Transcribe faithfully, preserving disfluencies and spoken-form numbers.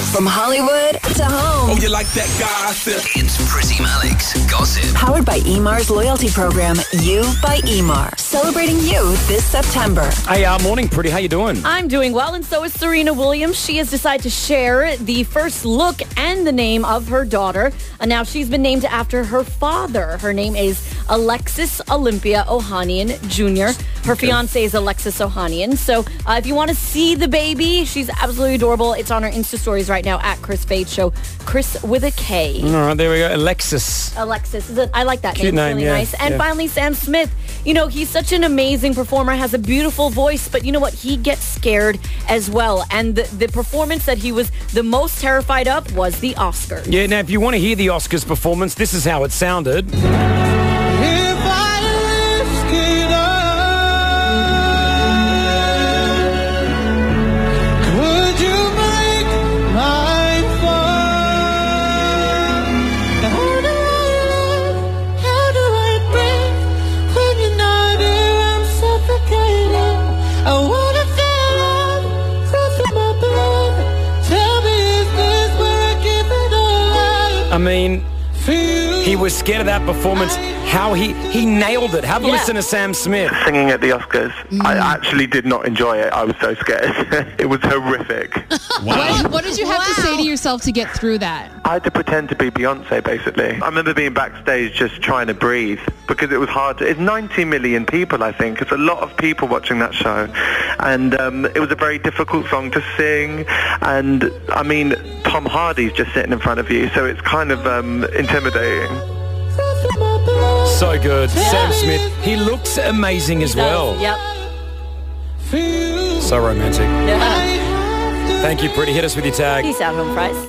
From Hollywood to home. Oh, you like that gossip? It's Pretty Malik's Gossip. Powered by E M A R's loyalty program, You by E M A R. Celebrating you this September. Hey, uh, morning, Pretty. How you doing? I'm doing well, and so is Serena Williams. She has decided to share the first look and the name of her daughter. And now she's been named after her father. Her name is Alexis Olympia Ohanian Junior Her okay. fiance is Alexis Ohanian. So uh, if you want to see the baby, she's absolutely adorable. It's on her Insta stories right now at Chris Fade Show. Chris with a K. All right, there we go. Alexis. Alexis. Is it, I like that Cute name. It's name, really yeah, nice. And yeah. finally, Sam Smith. You know, he's such an amazing performer, has a beautiful voice, but you know what? He gets scared as well. And the, the performance that he was the most terrified of was the Oscars. Yeah, now if you want to hear the Oscars performance, this is how it sounded. I mean, he was scared of that performance. How he, he nailed it. Have a Yeah. listen to Sam Smith. Singing at the Oscars. Mm. I actually did not enjoy it. I was so scared. It was horrific. Wow. What, what did you have wow. to say to yourself to get through that? I had to pretend to be Beyonce, basically. I remember being backstage just trying to breathe because it was hard. To, it's ninety million people, I think. It's a lot of people watching that show. And um, it was a very difficult song to sing. And, I mean, Tom Hardy's just sitting in front of you, so it's kind of um, intimidating. So good. Sam Smith. He looks amazing as well. Yep. So romantic. Yeah. Thank you, Pretty. Hit us with your tag. Peace out, home fries.